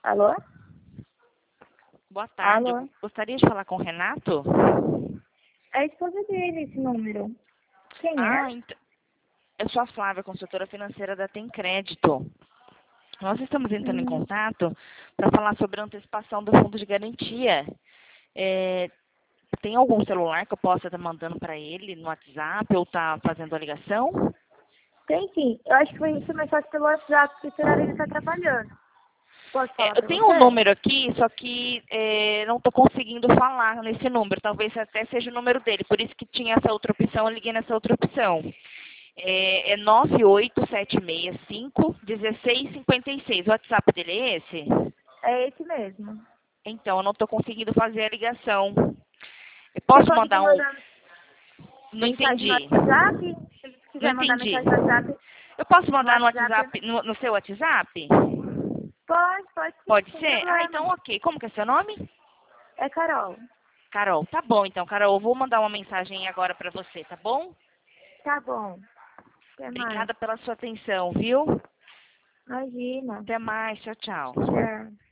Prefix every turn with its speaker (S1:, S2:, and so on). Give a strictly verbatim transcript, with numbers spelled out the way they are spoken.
S1: Alô?
S2: Boa tarde.
S1: Alô?
S2: Eu gostaria de falar com o Renato.
S1: É a esposa dele, esse número. Quem
S2: Ah,
S1: é?
S2: então. Eu sou a Flávia, consultora financeira da Tem Crédito. Nós estamos entrando em
S1: Hum,
S2: contato para falar sobre a antecipação do fundo de garantia. É, tem algum celular que eu possa estar mandando para ele no WhatsApp ou estar fazendo a ligação?
S1: tem sim. Eu acho que vai ser mais fácil pelo WhatsApp, porque esse horário ele está trabalhando. Posso
S2: É,
S1: falar
S2: eu
S1: pra
S2: tenho um
S1: você?
S2: número aqui, só que é, não estou conseguium falar nesse número. Talvez até seja o número dele. Por isso que tinha essa outra opção, eu liguei nessa outra opção. É, é nove oito sete seis cinco um seis cinco seis. O WhatsApp dele é esse?
S1: É esse mesmo.
S2: Então, eu não estou conseguindo fazer a ligação. Eu
S1: Você
S2: posso
S1: pode me
S2: mandar um...
S1: mandar
S2: Não
S1: mensagem no
S2: entendi.
S1: WhatsApp? Se você
S2: Não
S1: quiser mandar
S2: entendi.
S1: mensagem no WhatsApp,
S2: Eu posso
S1: no
S2: mandar no
S1: WhatsApp,
S2: WhatsApp, no, no seu WhatsApp?
S1: pode, pode sim,
S2: Pode
S1: sem
S2: ser? Ah,
S1: problema.
S2: então ok. Como que é seu nome?
S1: É Carol.
S2: Carol. Tá bom, então, Carol. Eu vou mandar uma mensagem agora para você, tá bom?
S1: Tá bom. Até mais.
S2: Obrigada pela sua atenção, viu?
S1: Imagina.
S2: Até mais. Tchau, tchau.
S1: Tchau.